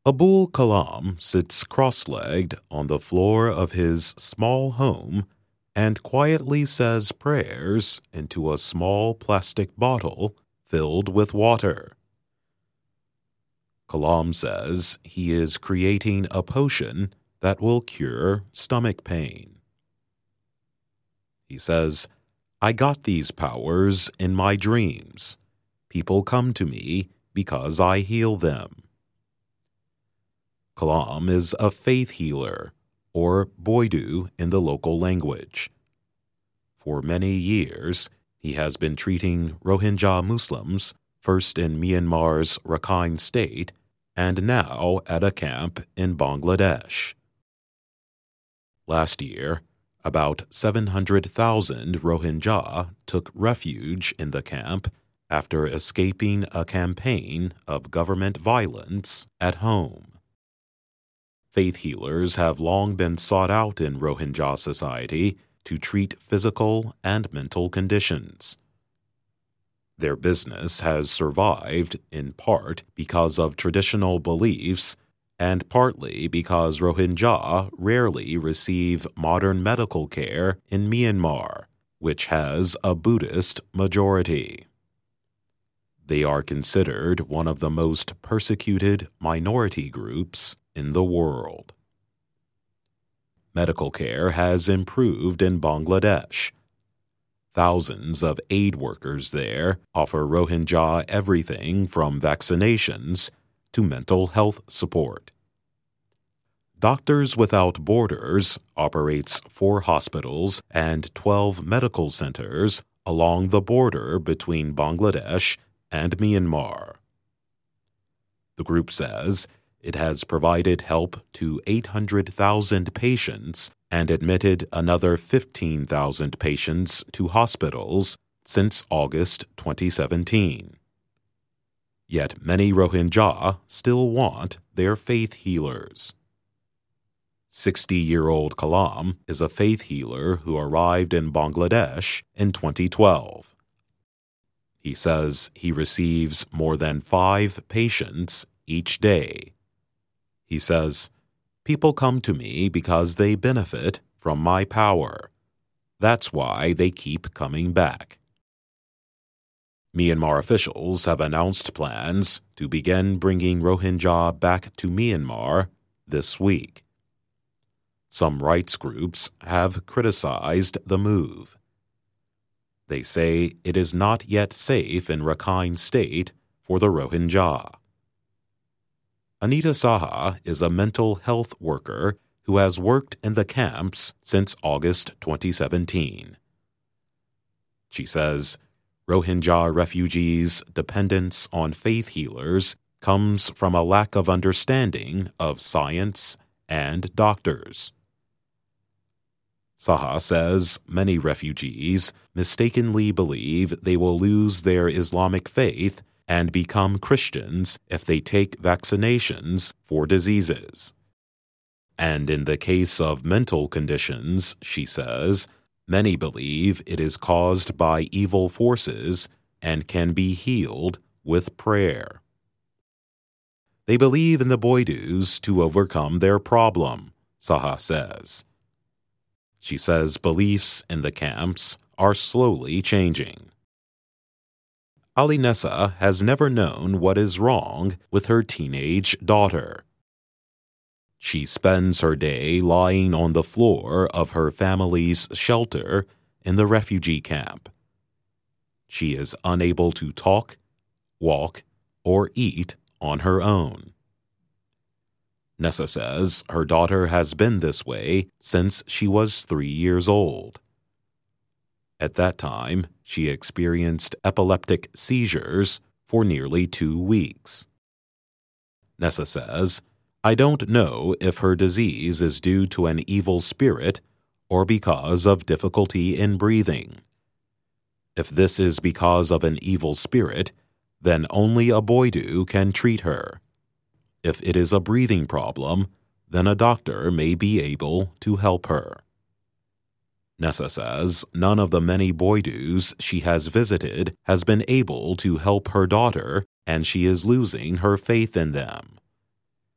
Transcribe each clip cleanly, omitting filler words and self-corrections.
Abul Kalam sits cross-legged on the floor of his small home and quietly says prayers into a small plastic bottle filled with water. Kalam says he is creating a potion that will cure stomach pain. He says, "I got these powers in my dreams. People come to me because I heal them." Kalam is a faith healer, or Boidu in the local language. For many years, he has been treating Rohingya Muslims, first in Myanmar's Rakhine State, and now at a camp in Bangladesh. Last year, about 700,000 Rohingya took refuge in the camp after escaping a campaign of government violence at home. Faith healers have long been sought out in Rohingya society to treat physical and mental conditions. Their business has survived in part because of traditional beliefs and partly because Rohingya rarely receive modern medical care in Myanmar, which has a Buddhist majority. They are considered one of the most persecuted minority groups in the world. Medical care has improved in Bangladesh. Thousands of aid workers there offer Rohingya everything from vaccinations to mental health support. Doctors Without Borders operates 4 hospitals and 12 medical centers along the border between Bangladesh and Myanmar. The group says it has provided help to 800,000 patients and admitted another 15,000 patients to hospitals since August 2017. Yet many Rohingya still want their faith healers. 60-year-old Kalam is a faith healer who arrived in Bangladesh in 2012. He says he receives more than 5 patients each day. He says, "People come to me because they benefit from my power. That's why they keep coming back." Myanmar officials have announced plans to begin bringing Rohingya back to Myanmar this week. Some rights groups have criticized the move. They say it is not yet safe in Rakhine State for the Rohingya. Anita Saha is a mental health worker who has worked in the camps since August 2017. She says Rohingya refugees' dependence on faith healers comes from a lack of understanding of science and doctors. Saha says many refugees mistakenly believe they will lose their Islamic faith and become Christians if they take vaccinations for diseases. And in the case of mental conditions, she says, many believe it is caused by evil forces and can be healed with prayer. They believe in the Boidus to overcome their problem, Saha says. She says beliefs in the camps are slowly changing. Ali Nessa has never known what is wrong with her teenage daughter. She spends her day lying on the floor of her family's shelter in the refugee camp. She is unable to talk, walk, or eat on her own. Nessa says her daughter has been this way since she was 3 years old. At that time, she experienced epileptic seizures for nearly 2 weeks. Nessa says, "I don't know if her disease is due to an evil spirit or because of difficulty in breathing. If this is because of an evil spirit, then only a Boidu can treat her. If it is a breathing problem, then a doctor may be able to help her." Nessa says none of the many Boidus she has visited has been able to help her daughter, and she is losing her faith in them.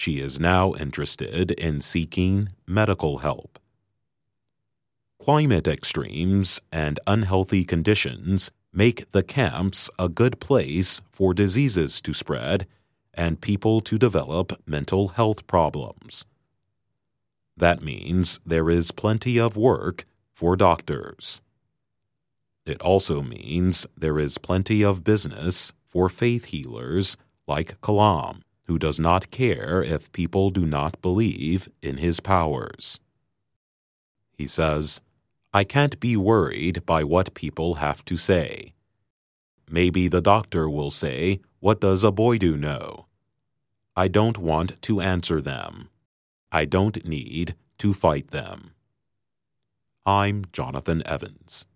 She is now interested in seeking medical help. Climate extremes and unhealthy conditions make the camps a good place for diseases to spread and people to develop mental health problems. That means there is plenty of work for doctors. It also means there is plenty of business for faith healers like Kalam, who does not care if people do not believe in his powers. He says, "I can't be worried by what people have to say. Maybe the doctor will say, 'What does a boy know?' I don't want to answer them. I don't need to fight them." I'm Jonathan Evans.